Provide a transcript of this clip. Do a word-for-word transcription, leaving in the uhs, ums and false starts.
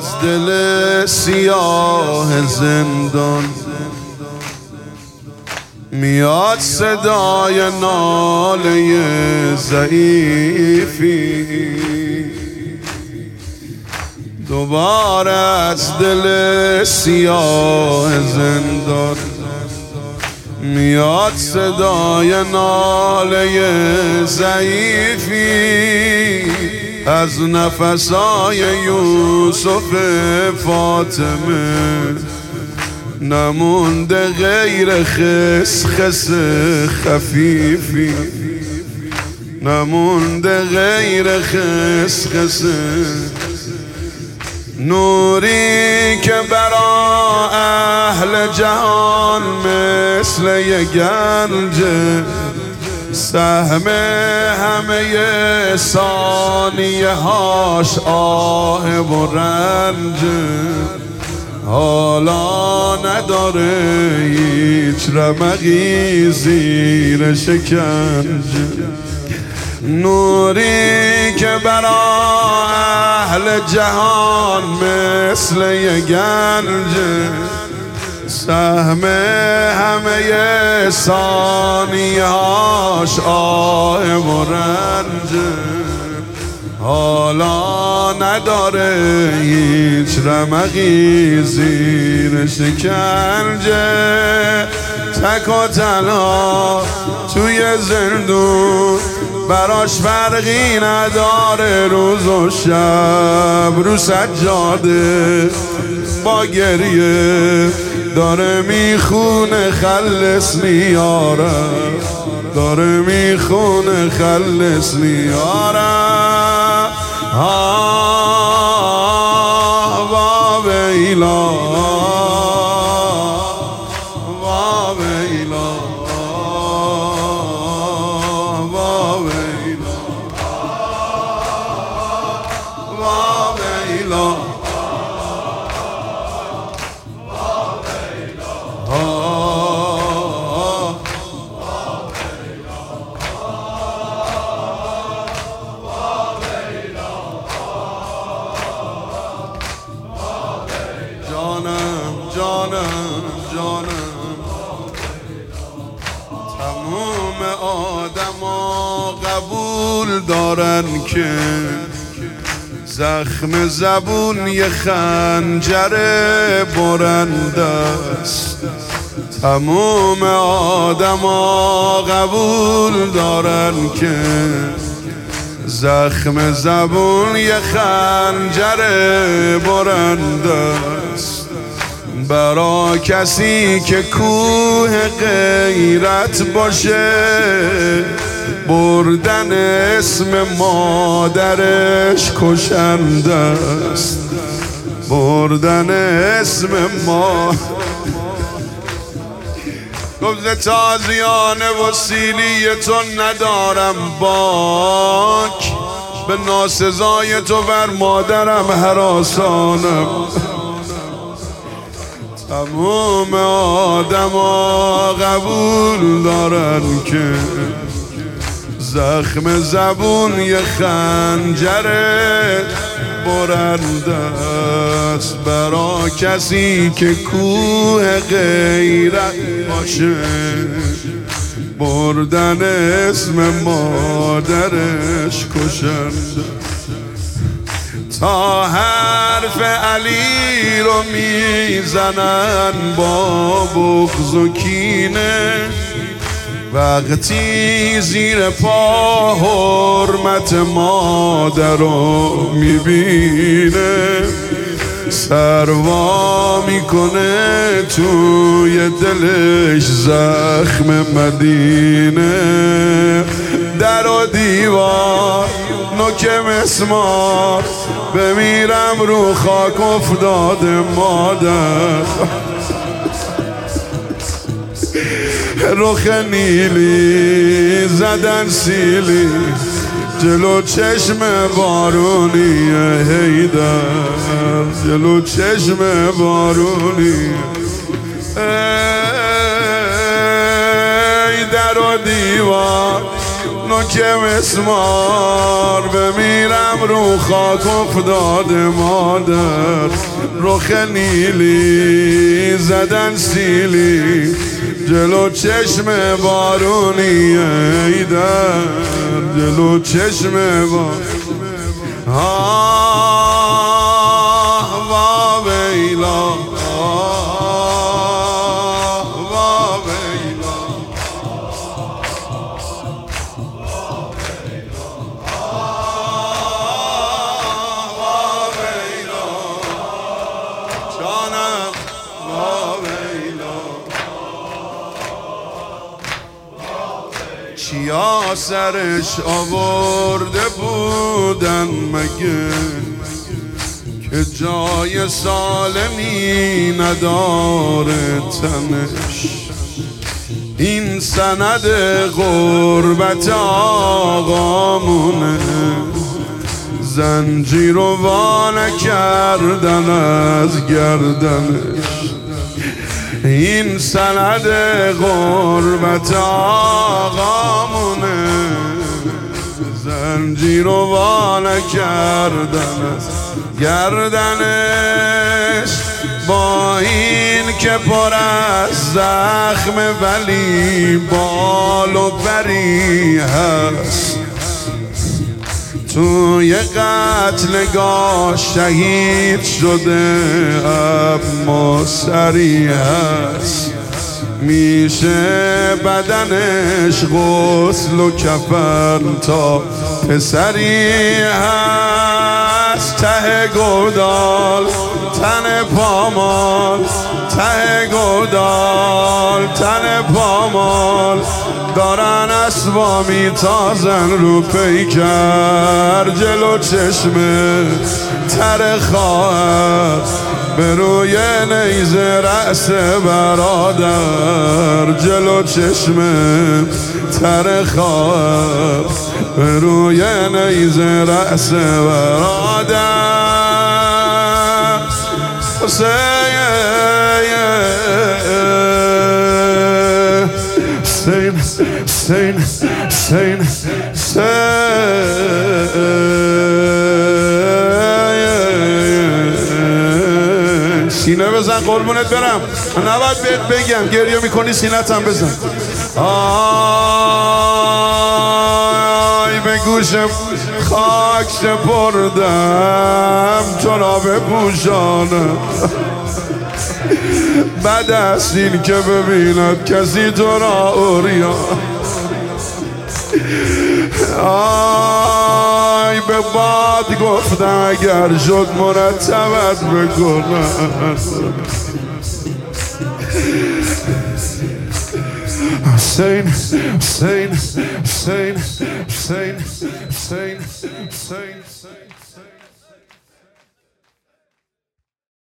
دل سیاه زندان میاد صدای ناله ضعیفی، دوباره از دل سیاه زندان میاد صدای ناله ضعیفی، از نفسای یوسف فاطمه نمونده غیر خس خس خفیفی، نمونده غیر خس خس. نوری که برا اهل جهان مثل یه گنجه، سهم همه ثانیه هاش آه و رنجه، حالا نداره هیچ رمقی زیر شکنجه. نوری که برا اهل جهان مثل یه گنجه، سهم همه ثانیه‌هاش آه و رنجه، حالا نداره هیچ رمقی زیر شکنجه. تک و تنها توی زندون براش فرقی نداره، روز و شب رو سجاده با گریه داره میخونه خلص میاره، داره میخونه خلص میاره. آه با ویلا با ویلا با ویلا با ویلا جانم جانم تموم آدما قبول دارن که زخم زبون یه خنجر برنده است. تموم آدما قبول دارن که زخم زبون یه خنجر برنده است. برا کسی که کوه غیرت باشه، بردن اسم مادرش کشنده است. بردن اسم ما گفت تازیانه و سیلی تو ندارم باک، به ناسزای تو بر مادرم هراسانم. تمام آدما قبول دارن که زخم زبون یه خنجر برنده است. برا کسی که کوه غیرت باشه، بردن اسم مادرش کشنده. تا حرف علی رو میزنن با بغض و کینه، وقتی زیر پا حرمت مادر رو میبینه، سروا میکنه توی دلش زخم مدینه. در و دیوار نوک مسمار، بمیرم رو خاک افتاده مادر. رخ نیلی زدن سیلی جلو چشم بارونی حیدر، جلو چشم بارونی. ای در و دیوار اونو که مسمار بمیرم رو خاک افتاده مادر. رخ نیلی زدن سیلی جلو چشم بارونی ایدر، جلو چشم بارونی. آه وا ویلا، آه وا ویلا، آه وا ویلا، جانم وا ویلا. چیا سرش آورده بودن مگه که جای سالمی نداره تنش؟ این سند غربت آقامونه، زنجیر و وانه کردن از گردنش. این سند غربت آقامونه، زنجیر و وانه کردن از گردنش. با این که پر از زخم ولی بال و بری هست، توی قتلگاه شهید شده اما سری هست. میشه بدنش غسل و کفن تا پسری هست. ته گودال تن پامال، ته گودال تن پامال، دارن اسبا میتازن رو پیکر. جلو چشم تر خواهر به روی نیزه رأس برادر. جلو چشم تر خواهر به روی نیزه رأس برادر. حسین Hussein, Hussein, Hussein, Hussein. سینه بزن قربونت برم، نباید بهت بگم گریه میکنی سینت هم بزن. آی به گوشم خاک سپردم تو را بپوشانم. بد است این که ببیند کسی تو را عریان. آی به باد گفتم اگر شد مرتبت بکنم. حسین حسین حسین حسین حسین حسین